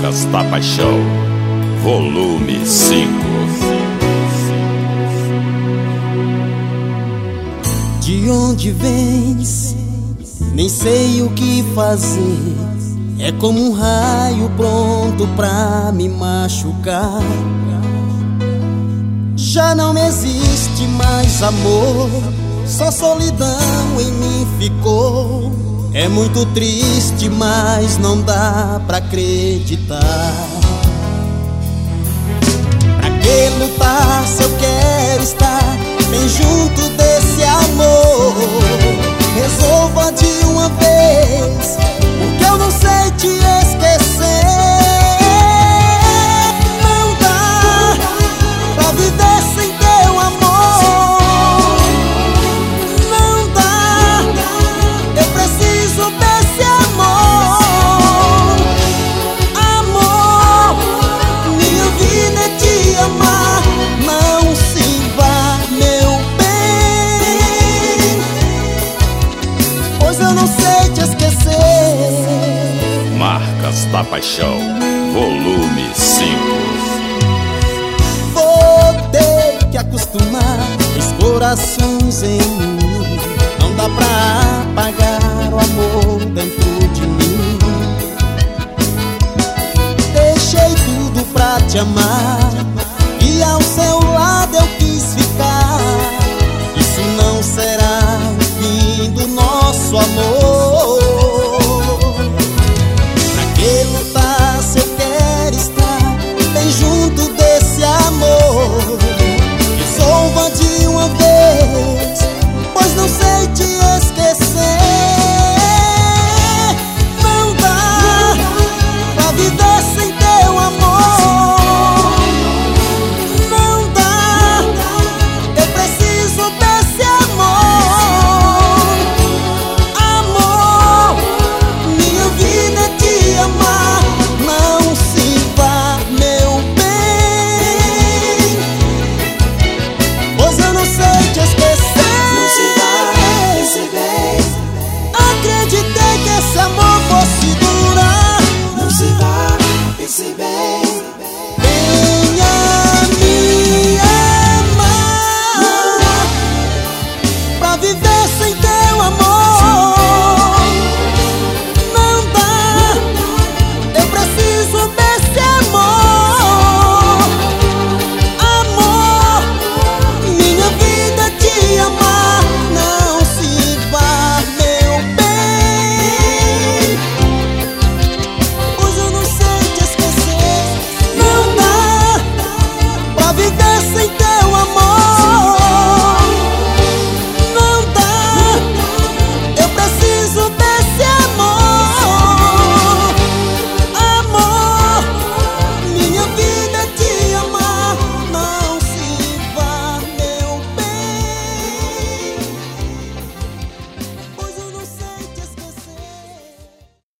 Marcas da Paixão, volume 5. De onde vens? Nem sei o que fazer. É como um raio pronto pra me machucar. Já não existe mais amor, só solidão em mim ficou. É muito triste, mas não dá pra acreditar. Pra que lutar se eu quero estar bem junto desse amor? Resolva de uma vez, porque eu não sei te esquecer. Não dá pra viver sem teu amor. Não dá, eu preciso desse amor. Amor, minha vida é te amar. Não se vá, meu bem, pois eu não sei te esquecer. Marcas da Paixão, volume 5. Vou ter que acostumar os corações em mim. Não dá pra apagar o amor dentro de mim. Deixei tudo pra te amar e ao seu lado eu quis ficar. Isso não será o fim do nosso amor. Pra que lutar se eu quero estar bem junto desse amor? Resolva de uma vez, pois não sei te esquecer. Não dá pra viver sem teu amor. Não dá, eu preciso desse amor. Amor, minha vida é te amar. Não se vá, meu bem, pois eu não sei te esquecer. Não se vá, pense bem. Acreditei que esse amor fosse durar. Não se vá, pense bem. Venha me amar pra viver